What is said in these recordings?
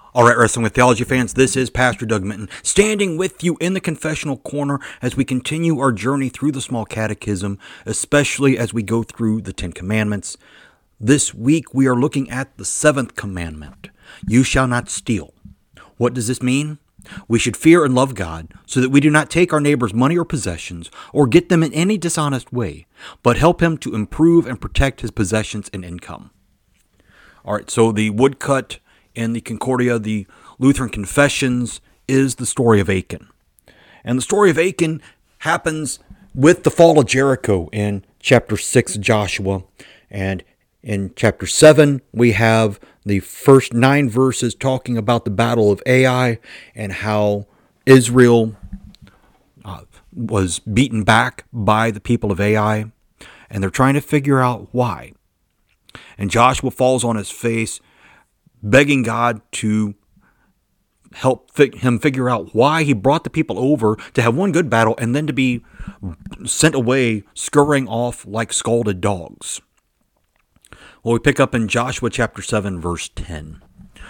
All right, Wrestling with Theology fans, this is Pastor Doug Minton, standing with you in the confessional corner as we continue our journey through the Small Catechism, especially as we go through the Ten Commandments. This week, we are looking at the seventh commandment, you shall not steal. What does this mean? We should fear and love God so that we do not take our neighbor's money or possessions or get them in any dishonest way, but help him to improve and protect his possessions and income. All right, so the woodcut in the Concordia, the Lutheran Confessions, is the story of Achan. And the story of Achan happens with the fall of Jericho in chapter 6 of Joshua. And in chapter 7, we have the first 9 verses talking about the battle of Ai and how Israel was beaten back by the people of Ai. And they're trying to figure out why. And Joshua falls on his face, begging God to help him figure out why he brought the people over to have one good battle and then to be sent away scurrying off like scalded dogs. Well, we pick up in Joshua chapter 7, verse 10.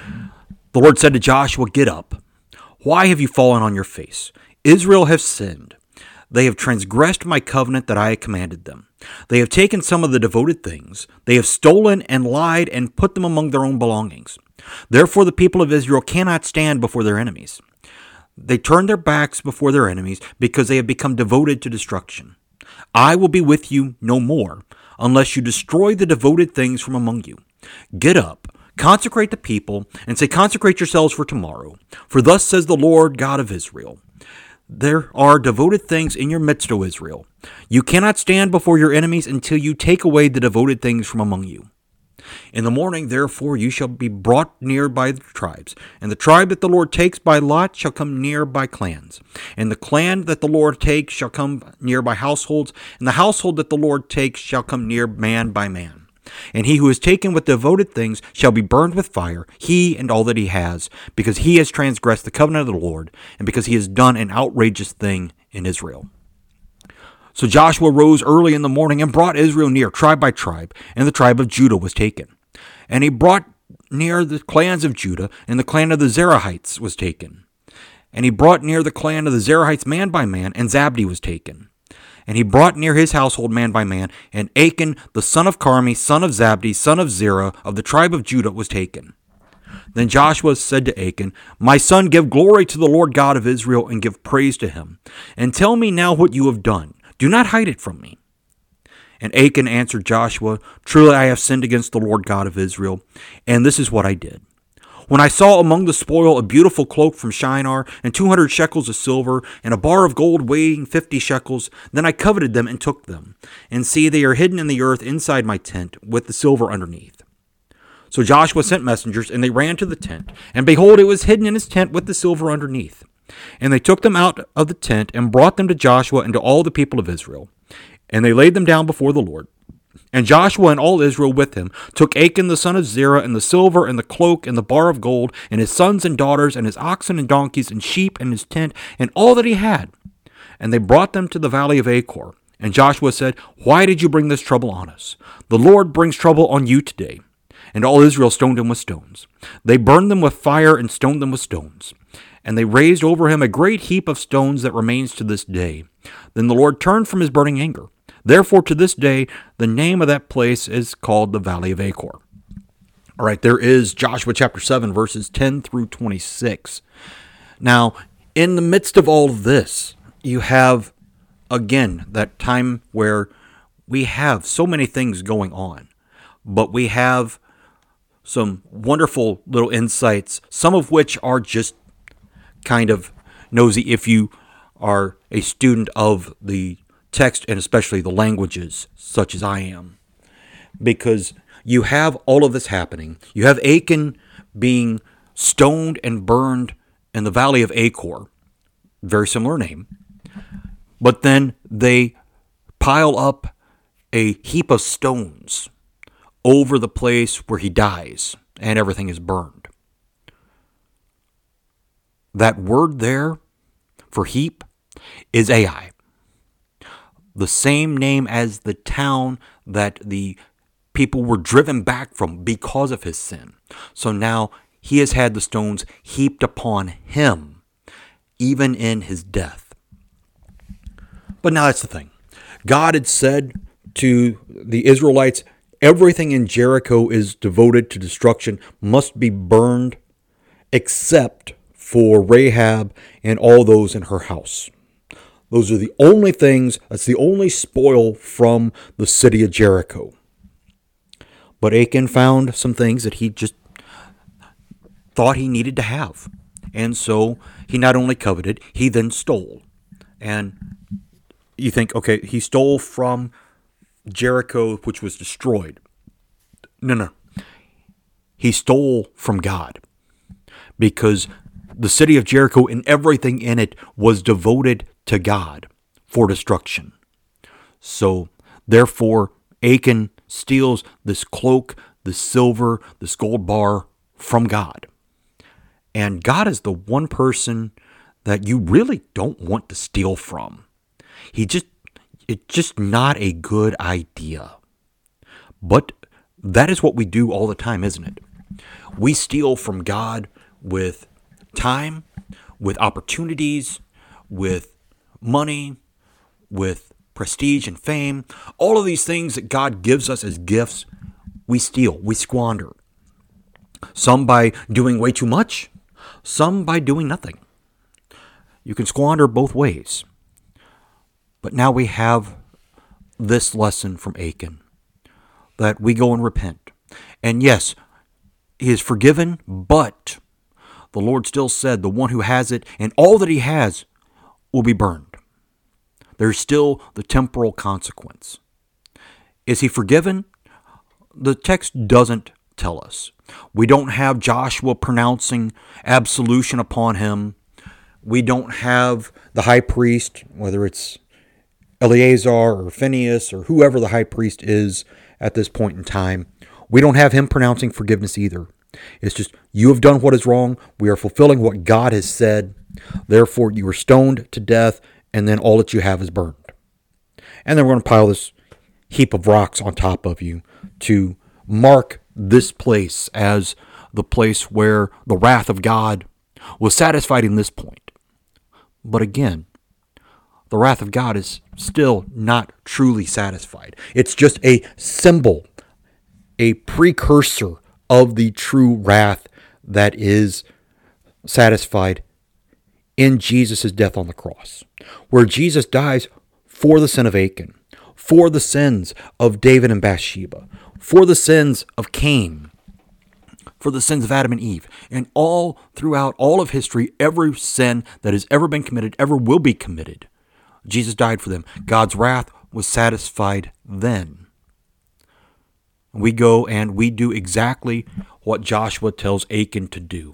The Lord said to Joshua, "Get up. Why have you fallen on your face? Israel has sinned. They have transgressed my covenant that I commanded them. They have taken some of the devoted things. They have stolen and lied and put them among their own belongings. Therefore the people of Israel cannot stand before their enemies. They turn their backs before their enemies because they have become devoted to destruction. I will be with you no more unless you destroy the devoted things from among you. Get up, consecrate the people, and say, consecrate yourselves for tomorrow. For thus says the Lord God of Israel, there are devoted things in your midst, O Israel. You cannot stand before your enemies until you take away the devoted things from among you. In the morning, therefore, you shall be brought near by the tribes, and the tribe that the Lord takes by lot shall come near by clans, and the clan that the Lord takes shall come near by households, and the household that the Lord takes shall come near man by man. And he who is taken with devoted things shall be burned with fire, he and all that he has, because he has transgressed the covenant of the Lord, and because he has done an outrageous thing in Israel." So Joshua rose early in the morning and brought Israel near, tribe by tribe, and the tribe of Judah was taken. And he brought near the clans of Judah, and the clan of the Zerahites was taken. And he brought near the clan of the Zerahites man by man, and Zabdi was taken. And he brought near his household man by man, and Achan, the son of Carmi, son of Zabdi, son of Zerah, of the tribe of Judah, was taken. Then Joshua said to Achan, "My son, give glory to the Lord God of Israel, and give praise to him. And tell me now what you have done. Do not hide it from me." And Achan answered Joshua, "Truly I have sinned against the Lord God of Israel, and this is what I did. When I saw among the spoil a beautiful cloak from Shinar, and 200 shekels of silver, and a bar of gold weighing 50 shekels, then I coveted them and took them. And see, they are hidden in the earth inside my tent, with the silver underneath." So Joshua sent messengers, and they ran to the tent, and behold, it was hidden in his tent with the silver underneath. And they took them out of the tent, and brought them to Joshua and to all the people of Israel. And they laid them down before the Lord. And Joshua and all Israel with him took Achan the son of Zerah, and the silver, and the cloak, and the bar of gold, and his sons and daughters, and his oxen and donkeys, and sheep, and his tent, and all that he had. And they brought them to the valley of Achor. And Joshua said, "Why did you bring this trouble on us? The Lord brings trouble on you today." And all Israel stoned him with stones. They burned them with fire and stoned them with stones. And they raised over him a great heap of stones that remains to this day. Then the Lord turned from his burning anger. Therefore, to this day, the name of that place is called the Valley of Achor. All right, there is Joshua chapter 7, verses 10 through 26. Now, in the midst of all of this, you have, again, that time where we have so many things going on, but we have some wonderful little insights, some of which are just kind of nosy if you are a student of the text and especially the languages, such as I am. Because you have all of this happening. You have Achan being stoned and burned in the Valley of Achor. Very similar name. But then they pile up a heap of stones over the place where he dies, and everything is burned. That word there for heap is Ai, the same name as the town that the people were driven back from because of his sin. So now he has had the stones heaped upon him, even in his death. But now that's the thing. God had said to the Israelites, everything in Jericho is devoted to destruction, must be burned, except for Rahab and all those in her house. Those are the only things, that's the only spoil from the city of Jericho. But Achan found some things that he just thought he needed to have. And so he not only coveted, he then stole. And you think, okay, he stole from Jericho, which was destroyed. No. He stole from God, because the city of Jericho and everything in it was devoted to God for destruction. So, therefore, Achan steals this cloak, this silver, this gold bar from God. And God is the one person that you really don't want to steal from. It's just not a good idea. But that is what we do all the time, isn't it? We steal from God with time, with opportunities, with money, with prestige and fame. All of these things that God gives us as gifts, we steal, we squander. Some by doing way too much, some by doing nothing. You can squander both ways. But now we have this lesson from Achan, that we go and repent. And yes, he is forgiven, but the Lord still said the one who has it and all that he has will be burned. There's still the temporal consequence. Is he forgiven? The text doesn't tell us. We don't have Joshua pronouncing absolution upon him. We don't have the high priest, whether it's Eleazar or Phinehas or whoever the high priest is at this point in time. We don't have him pronouncing forgiveness either. It's just, you have done what is wrong. We are fulfilling what God has said. Therefore, you are stoned to death, and then all that you have is burned. And then we're going to pile this heap of rocks on top of you to mark this place as the place where the wrath of God was satisfied in this point. But again, the wrath of God is still not truly satisfied. It's just a symbol, a precursor of the true wrath that is satisfied in Jesus' death on the cross, where Jesus dies for the sin of Achan, for the sins of David and Bathsheba, for the sins of Cain, for the sins of Adam and Eve, and all throughout all of history, every sin that has ever been committed, ever will be committed. Jesus died for them. God's wrath was satisfied then. We go and we do exactly what Joshua tells Achan to do.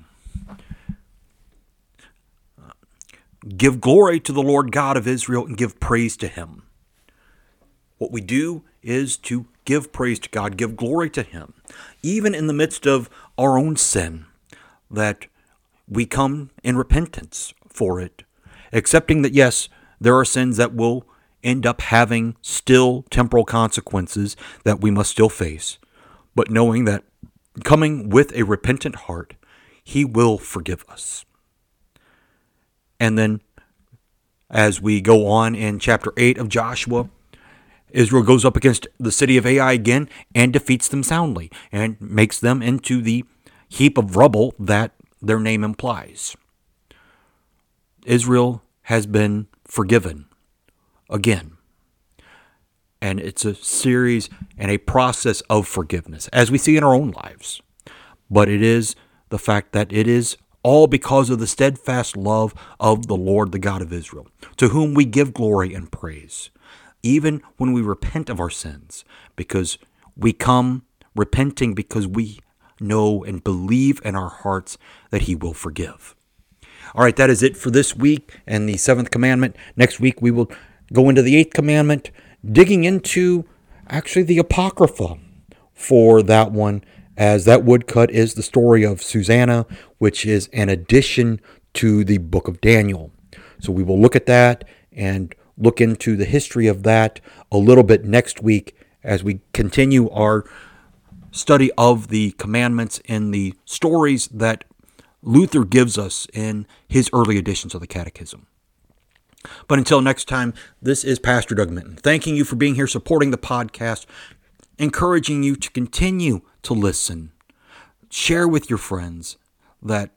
Give glory to the Lord God of Israel and give praise to him. What we do is to give praise to God, give glory to him, even in the midst of our own sin, that we come in repentance for it, accepting that, yes, there are sins that will end up having still temporal consequences that we must still face, but knowing that coming with a repentant heart, he will forgive us. And then, as we go on in chapter 8 of Joshua, Israel goes up against the city of Ai again and defeats them soundly and makes them into the heap of rubble that their name implies. Israel has been forgiven again. And it's a series and a process of forgiveness, as we see in our own lives. But it is the fact that it is all because of the steadfast love of the Lord, the God of Israel, to whom we give glory and praise, even when we repent of our sins, because we come repenting because we know and believe in our hearts that he will forgive. All right, that is it for this week and the seventh commandment. Next week we will go into the eighth commandment, digging into actually the Apocrypha for that one, as that woodcut is the story of Susanna, which is an addition to the book of Daniel. So we will look at that and look into the history of that a little bit next week as we continue our study of the commandments and the stories that Luther gives us in his early editions of the Catechism. But until next time, this is Pastor Doug Minton, thanking you for being here, supporting the podcast, encouraging you to continue to listen. Share with your friends that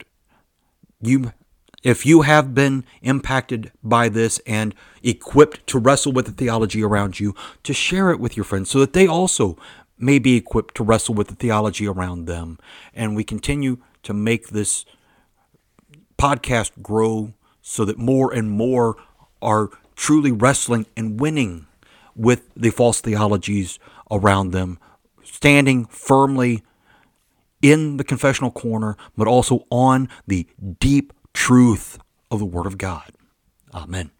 if you have been impacted by this and equipped to wrestle with the theology around you, to share it with your friends so that they also may be equipped to wrestle with the theology around them. And we continue to make this podcast grow so that more and more are truly wrestling and winning with the false theologies around them, standing firmly in the confessional corner, but also on the deep truth of the Word of God. Amen.